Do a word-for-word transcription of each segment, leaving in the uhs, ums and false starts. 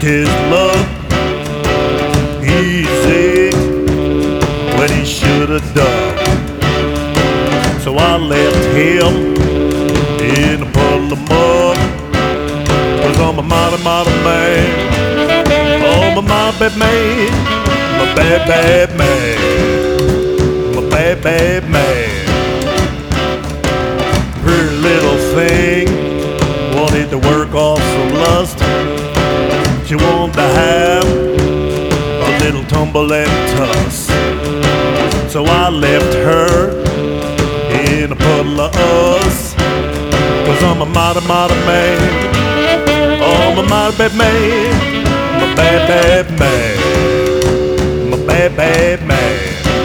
his luck easy when he should have done. So I left him in a puddle of mud, 'cause I'm a mighty, mighty man. Oh, my, my bad man, my bad, bad man, my bad, bad man. Pretty little thing wanted to work off some lust. She wanted to have a little tumble and tuss. So I left her in a puddle of us, 'cause I'm a mighty, mighty man. Oh, I'm a mighty bad man, my bad, bad man, my bad, bad man.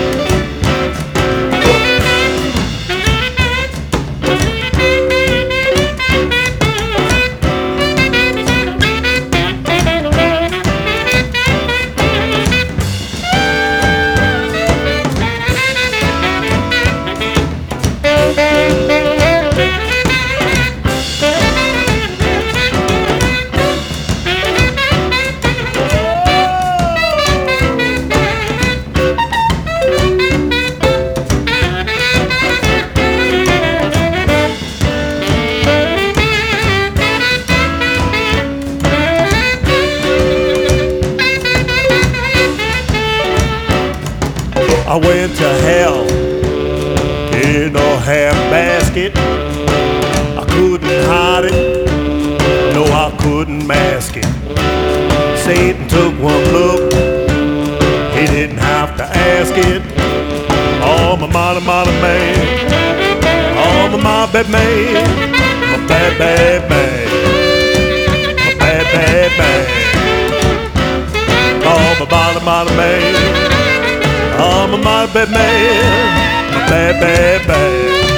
I went to hell in a half basket. I couldn't hide it, no, I couldn't mask it. Satan took one look, he didn't have to ask it. Oh, my mighty, mighty man, oh, my, my bad man, my bad, bad man, my bad, bad man. Oh, my mighty, mighty man, I'm a mighty bad man, my bad, bad, bad.